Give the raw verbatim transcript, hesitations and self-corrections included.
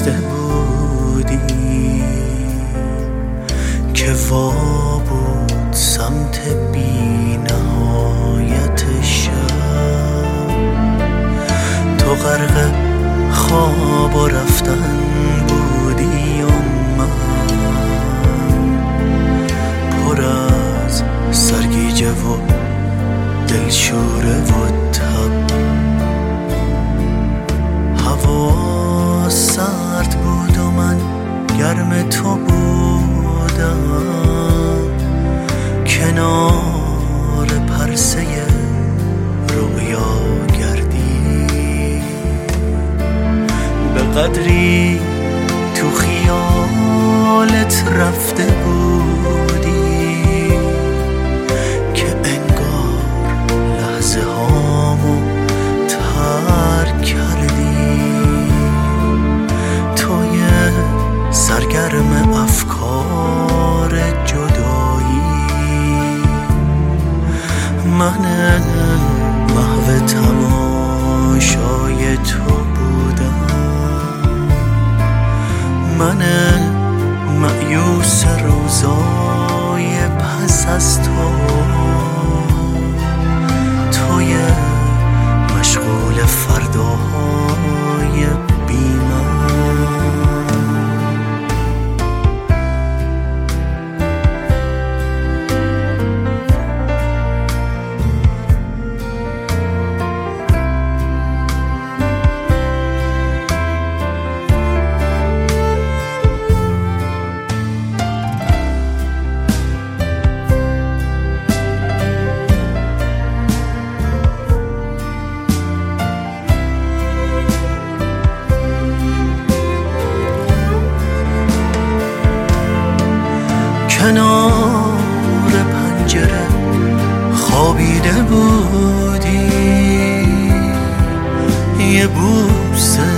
بسته بودی که وا بود سمت بی نهایت شب، تو غرق خواب و رفتن بودی و من پر از سرگیجه و دلشوره و تب. هوا سرد بود و من گرم تو بودم، کنار پرسه رویا گردی به قدری تو خیالت رفته بودی که انگار لحظه هامو ترک کردی. توی سرگرم افکار جدایی، من محو تماشای تو بودم، من مأیوس روزای پس از تو، توی مشغول فرداهای بی من. کنار پنجره خوابیده بودی، یه بوسه